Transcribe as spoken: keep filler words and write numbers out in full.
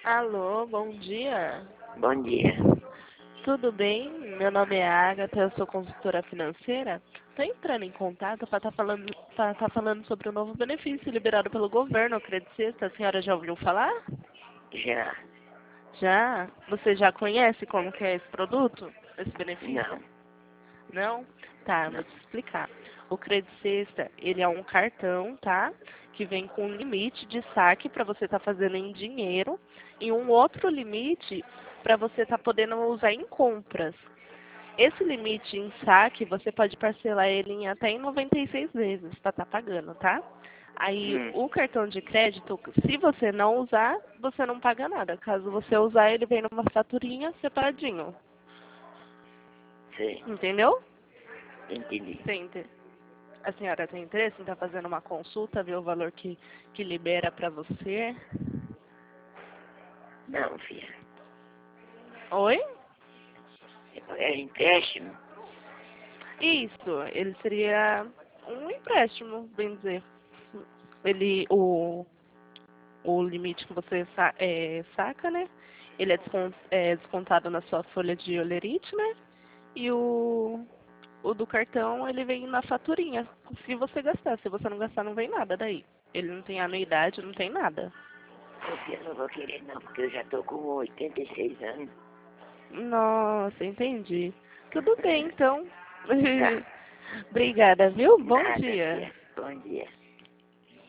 Alô, bom dia. Bom dia. Tudo bem? Meu nome é Agatha, eu sou consultora financeira. Estou entrando em contato para estar falando, pra tá falando sobre o novo benefício liberado pelo governo, o Credit Sexta. A senhora já ouviu falar? Já? Já? Você já conhece como que é esse produto, esse benefício? Não, Não? Tá, não. vou te explicar. O Credit Sexta, ele é um cartão, tá? Que vem com um limite de saque para você estar fazendo em dinheiro e um outro limite para você estar podendo usar em compras. Esse limite em saque, você pode parcelar ele em até em noventa e seis vezes para estar pagando, tá? Aí, Hum, o cartão de crédito, se você não usar, você não paga nada. Caso você usar, ele vem numa faturinha separadinho. sei. Entendeu? Entendi. Sim, ente- A senhora tem interesse em estar fazendo uma consulta, ver o valor que, que libera para você? Não, filha. Oi? É empréstimo? Isso, ele seria um empréstimo, bem dizer. Ele, o, o limite que você sa é, saca, né? Ele é, descon é descontado na sua folha de holerite, né? E o, o do cartão, ele vem na faturinha. Se você gastar, se você não gastar, não vem nada daí. Ele não tem anuidade, não tem nada. Ô, filha, eu não vou querer não, porque eu já tô com oitenta e seis anos. Nossa, entendi. Tudo bem, então. Tá. Obrigada, viu? Bom Nada, dia. filha. Bom dia.